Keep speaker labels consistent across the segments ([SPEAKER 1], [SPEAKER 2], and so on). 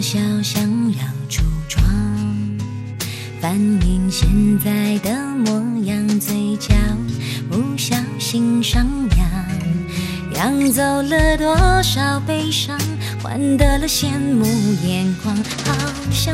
[SPEAKER 1] 小想让出窗，反映现在的模样，嘴角不小心上扬，养走了多少悲伤，换得了羡慕眼光。好想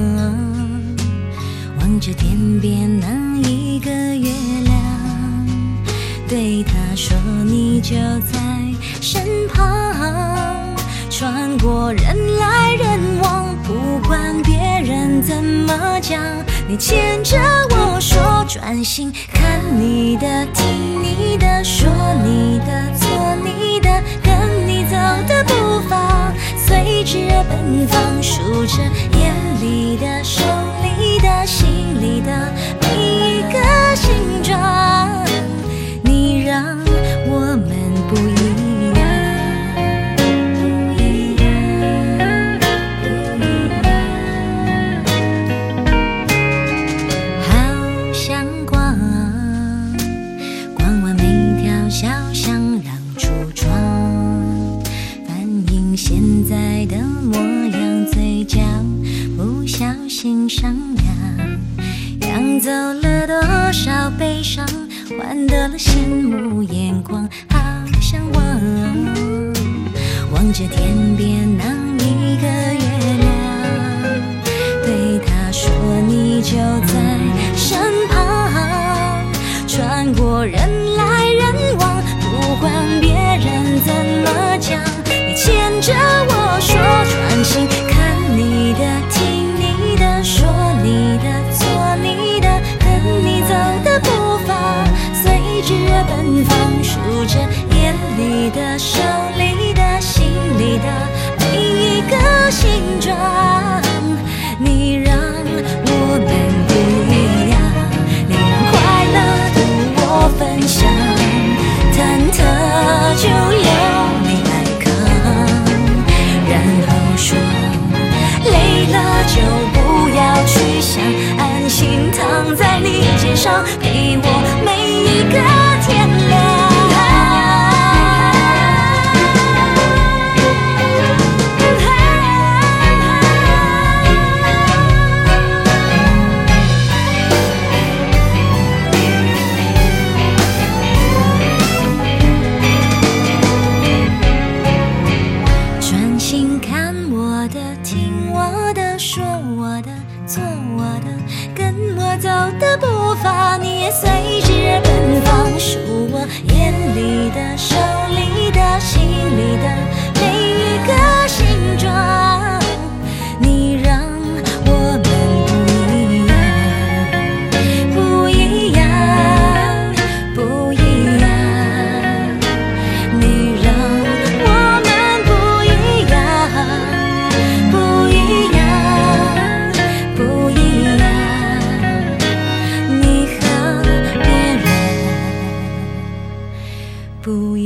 [SPEAKER 1] 望着天边那一个月亮，对他说你就在身旁，穿过人来人往，不管别人怎么讲，你牵着我说专心看你的，听你的，说你的，做你的，跟你走的步伐随之而奔放，数着眼里的，手里的，心里的每一个形状，你让我们不一样。好想逛完每条小巷，让出窗，反映现在的模样，嘴角不小心上扬，养走了多少悲伤，换得了羡慕眼光。好想望着天边那一个月亮，对他说你就在身旁，穿过人来人往，不管别人怎么讲，你牵着我说专心看你的，听你的，说你的，做你的，跟你走的步伐随之而奔放，数着眼里的，手里的，心里的每一个形状，你让我们不一样，你让快乐的我分享，忐忑就由你来扛，然后说累了就不要去想，安心躺在你肩上，陪我每一个天亮。专心看我的，听我的，说我的，做我的，跟我走的步伐你也随之而奔放，数我眼里的，手里的，心里的每一个形状，你让我们不一样，不一样，你让我们不一样，不一样，不一样，你和别人不一样。